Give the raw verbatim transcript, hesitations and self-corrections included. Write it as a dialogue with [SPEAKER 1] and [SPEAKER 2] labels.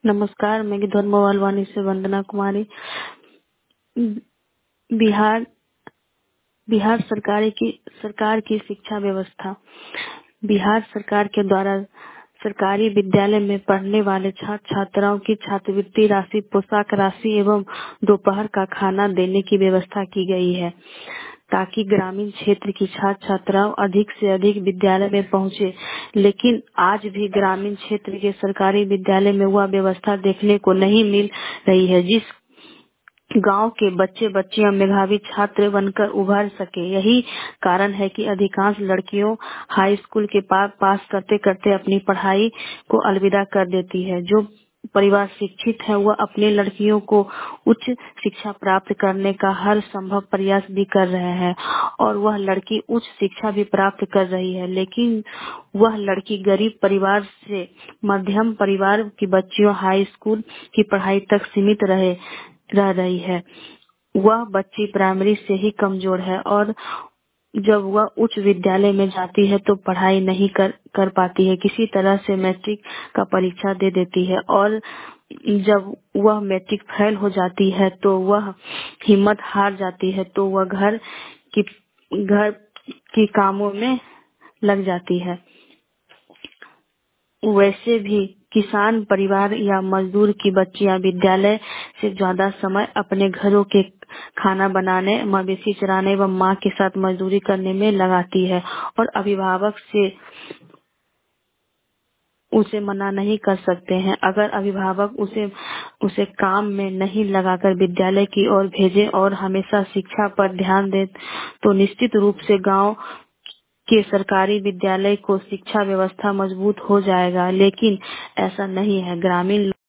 [SPEAKER 1] नमस्कार, मैं गिद्धौर वालवानी से वंदना कुमारी। बिहार बिहार सरकारी की सरकार की शिक्षा व्यवस्था। बिहार सरकार के द्वारा सरकारी विद्यालय में पढ़ने वाले छात्र छात्राओं की छात्रवृत्ति राशि, पोशाक राशि एवं दोपहर का खाना देने की व्यवस्था की गई है, ताकि ग्रामीण क्षेत्र की छात्र छात्राओं अधिक से अधिक विद्यालय में पहुंचे। लेकिन आज भी ग्रामीण क्षेत्र के सरकारी विद्यालय में वह व्यवस्था देखने को नहीं मिल रही है, जिस गांव के बच्चे बच्चियां मेधावी छात्र बनकर उभर सके। यही कारण है कि अधिकांश लड़कियों हाई स्कूल के पास पास करते करते अपनी पढ़ाई को अलविदा कर देती है। जो परिवार शिक्षित है वह अपने लड़कियों को उच्च शिक्षा प्राप्त करने का हर संभव प्रयास भी कर रहे हैं और वह लड़की उच्च शिक्षा भी प्राप्त कर रही है। लेकिन वह लड़की गरीब परिवार से मध्यम परिवार की बच्चियों हाई स्कूल की पढ़ाई तक सीमित रहे रह रही है। वह बच्ची प्राइमरी से ही कमजोर है और जब वह उच्च विद्यालय में जाती है तो पढ़ाई नहीं कर कर पाती है, किसी तरह से मैट्रिक का परीक्षा दे देती है और जब वह मैट्रिक फेल हो जाती है तो वह हिम्मत हार जाती है, तो वह घर की घर की कामों में लग जाती है। वैसे भी किसान परिवार या मजदूर की बच्चियां विद्यालय से ज्यादा समय अपने घरों के खाना बनाने, मवेशी चराने एवं माँ के साथ मजदूरी करने में लगाती है और अभिभावक से उसे मना नहीं कर सकते हैं। अगर अभिभावक उसे उसे काम में नहीं लगाकर विद्यालय की ओर भेजे और हमेशा शिक्षा पर ध्यान दे तो निश्चित रूप से गांव के सरकारी विद्यालय को शिक्षा व्यवस्था मजबूत हो जाएगा। लेकिन ऐसा नहीं है। ग्रामीण